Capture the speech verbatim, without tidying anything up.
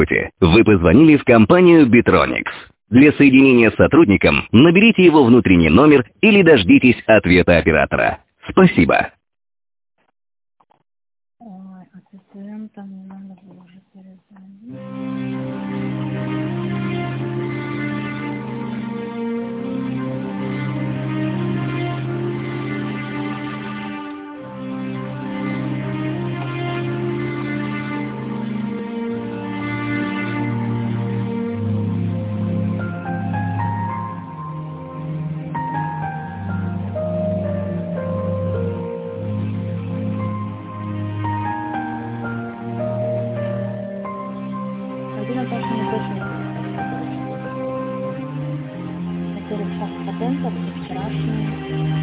Вы позвонили в компанию Bitronix. Для соединения с сотрудником наберите его внутренний номер или дождитесь ответа оператора. Спасибо. Ой, ассистентам не надо было уже перезвонить. Один Наташа не точно не писать, который час патентов и вчерашний.